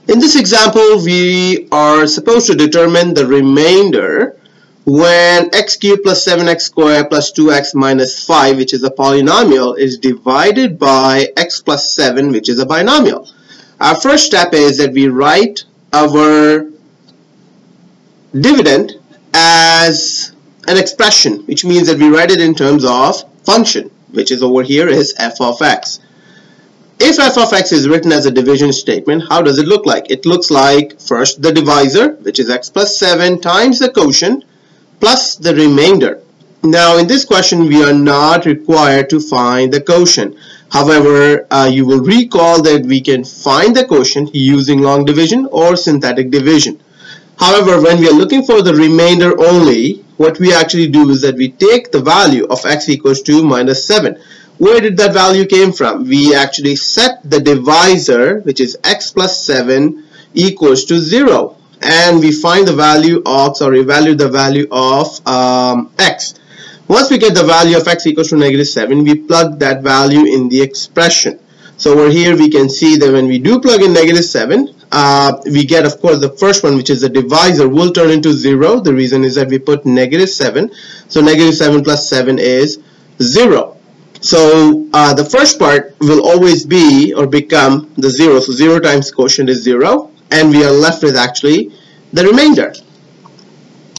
In this example, we are supposed to determine the remainder when x cubed plus 7x squared plus 2x minus 5, which is a polynomial, is divided by x plus 7, which is a binomial. Our first step is that we write our dividend as an expression, which means that we write it in terms of function, which is over here is f of x. If f of x is written as a division statement, how does it look like? It looks like first the divisor, which is x plus 7 times the quotient plus the remainder. Now in this question we are not required to find the quotient. However, you will recall that we can find the quotient using long division or synthetic division. However, when we are looking for the remainder only, what we actually do is that we take the value of x equals to minus 7. Where did that value came from? We actually set the divisor, which is x plus 7 equals to 0. And we find the value of, evaluate the value of x. Once we get the value of x equals to negative 7, we plug that value in the expression. So over here we can see that when we do plug in negative 7, we get, of course, the first one, which is the divisor, will turn into 0. The reason is that we put negative 7. So negative 7 plus 7 is 0. So the first part will always be or become the 0. So 0 times quotient is 0. And we are left with actually the remainder.